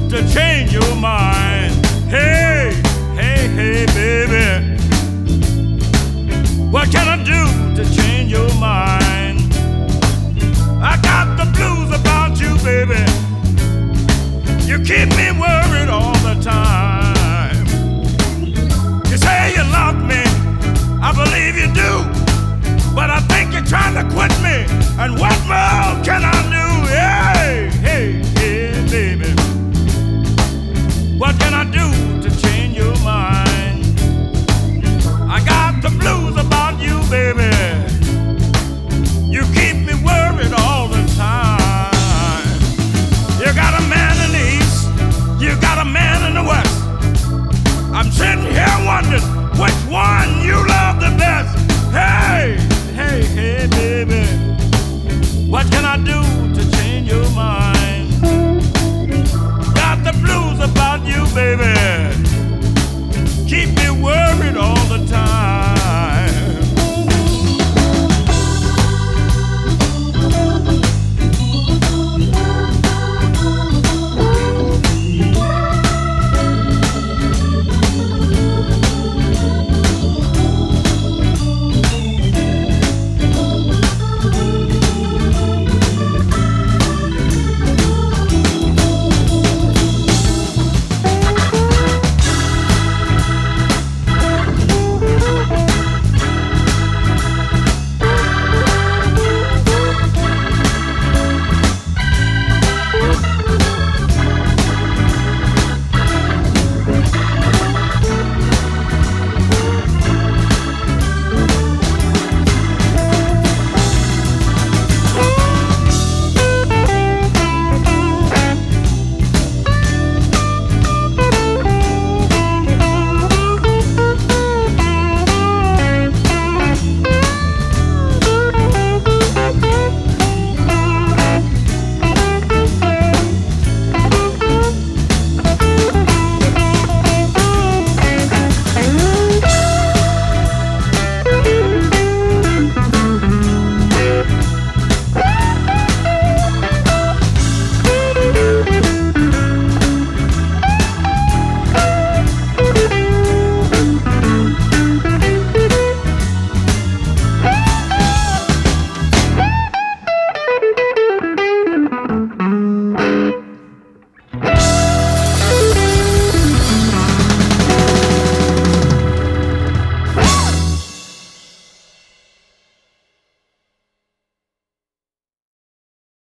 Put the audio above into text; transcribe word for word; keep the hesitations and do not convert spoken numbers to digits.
to change your mind? Hey, hey, hey, baby. What can I do to change your mind? I got the blues about you, baby. You keep me worried all the time. You say you love me, I believe you do, but I think you're trying to quit me. And what more can I do? Hey, hey, hey, baby.